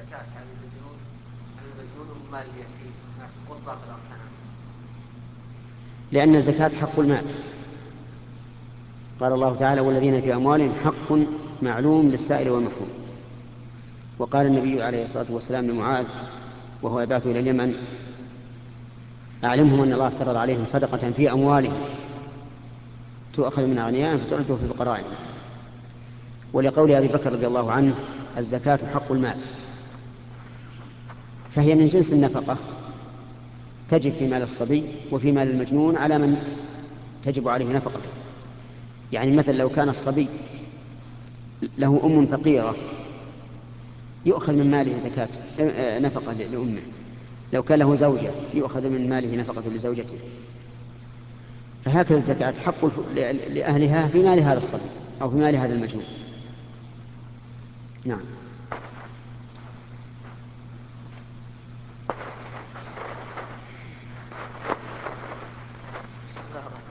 الزكاة على المجنون ومال اليتيم يسقط باقي الأركان؟ لأن الزكاة حق المال. قال الله تعالى: والذين في أموالهم حق معلوم للسائل والمحروم. وقال النبي عليه الصلاة والسلام لمعاذ وهو يبعث إلى اليمن: أعلمهم أن الله افترض عليهم صدقة في أموالهم تؤخذ من أغنيائهم فترد في فقرائهم. ولقول أبي بكر رضي الله عنه: الزكاة حق المال، فهي من جنس النفقة، تجب في مال الصبي وفي مال المجنون على من تجب عليه نفقته. يعني مثلا لو كان الصبي له أم فقيرة يؤخذ من ماله زكاة نفقة لأمه. لو كان له زوجة يؤخذ من ماله نفقة لزوجته. فهكذا الزكاة حق لأهلها في مال هذا الصبي أو في مال هذا المجنون. نعم.